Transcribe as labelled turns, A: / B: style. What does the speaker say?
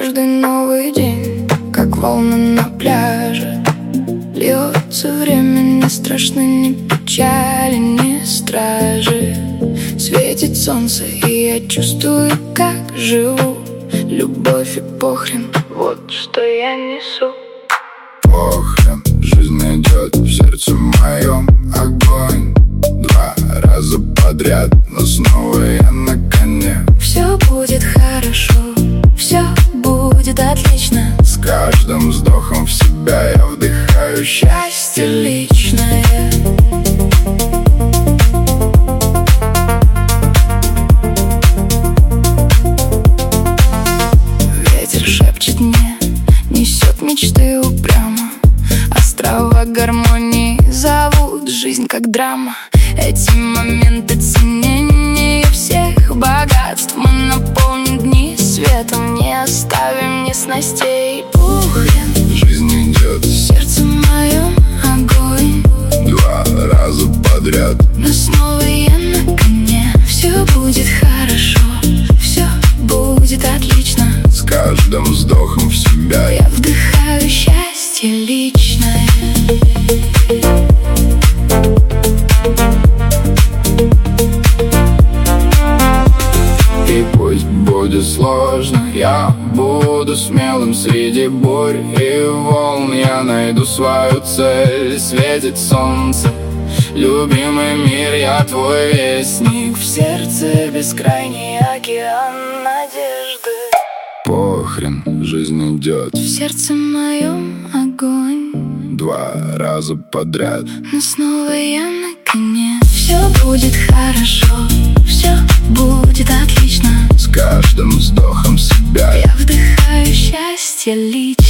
A: Каждый новый день, как волны на пляже, льется время, не страшно ни печали, ни стражи. Светит солнце, и я чувствую, как живу. Любовь и похрен, вот что я несу.
B: Похрен, жизнь идет в сердце моем огонь. 2 раза подряд, но снова я на коне.
A: Все будет хорошо, все будет отлично.
B: С каждым вздохом в себя я вдыхаю
A: Счастье личное. Ветер шепчет мне, несет мечты упрямо. Острова гармонии зовут жизнь как драма. Эти моменты ценнее всех богатств. Мы наполним дни светом, не оставим ни снастей. Пухлин,
B: жизнь идет
A: в сердце моем огонь.
B: 2 раза подряд,
A: но снова я на коне. Все будет хорошо, все будет отлично.
B: с каждым вздохом в себя
A: Я вдыхаю счастье личное.
B: И пусть будет сложно, я буду смелым среди бурь и волн. Я найду свою цель, светит солнце. Любимый мир, я твой вестник.
A: В сердце бескрайний океан надежды.
B: Похрен, жизнь идет
A: В сердце моем огонь,
B: 2 раза подряд,
A: но снова я на коне. Все будет хорошо, все будет отлично.
B: с каждым вздохом в себя
A: Я вдыхаю счастье личное.